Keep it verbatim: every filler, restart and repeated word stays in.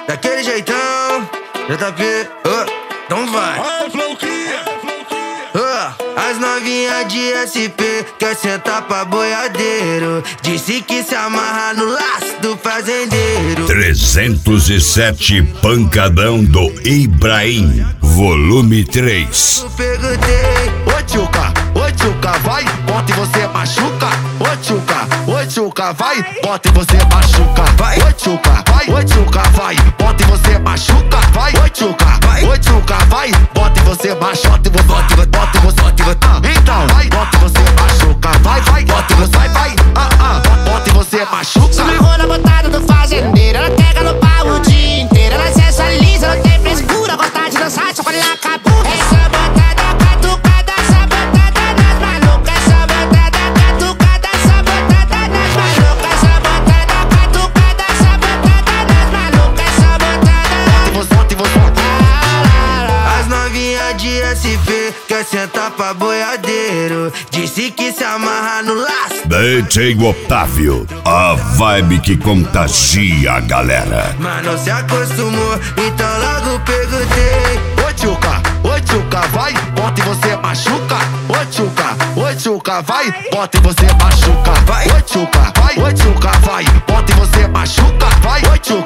daquele jeitão, J P, oh, então vai. Oh, as novinhas de S P quer sentar pra boiadeiro. Disse que se amarra no laço do fazendeiro. trezentos e sete Pancadão do Ibrahim, volume três. Eu perguntei, ô tchuca, ô tchuca, vai, bota e você machuca. Ô tchuca, ô tchuca, vai, bota e você machuca. Vai. Ô tchuca, vai, ô tchuca, vai, bota e você machuca. Vai, ô tchuca, Vai. ô tchuca, vai, bota e você machuca. Bota e você, bota e você, bota e você, bota e você. Ah, então, vai, bota e você machuca. Vai, vai, bota e você, vai, vai. Ah, ah, bota e você machuca. Se amarrou na botada do fazendeiro, ela pega no pau o dia inteiro. Ela sensualiza, não tem frescura, gosta de dançar, só quando ela acabou. Essa botada catucada, essa botada nas malucas. Essa botada catucada, essa botada nas malucas. Essa botada catucada, essa botada nas malucas. Essa botada. Bota e você, bota e você. as novinhas de S P quer sentar pra boiadeiro. Disse que se amarra no laço. D J Otávio, a vibe que contagia a galera. Mas não se acostumou, então logo perguntei. Ô tchuca, ô tchuca, vai, bota e você machuca. Ô tchuca, ô tchuca, vai, bota e você machuca. Vai. Ô tchuca, vai, ô tchuca, vai, bota e você machuca. Vai, ô tchuca.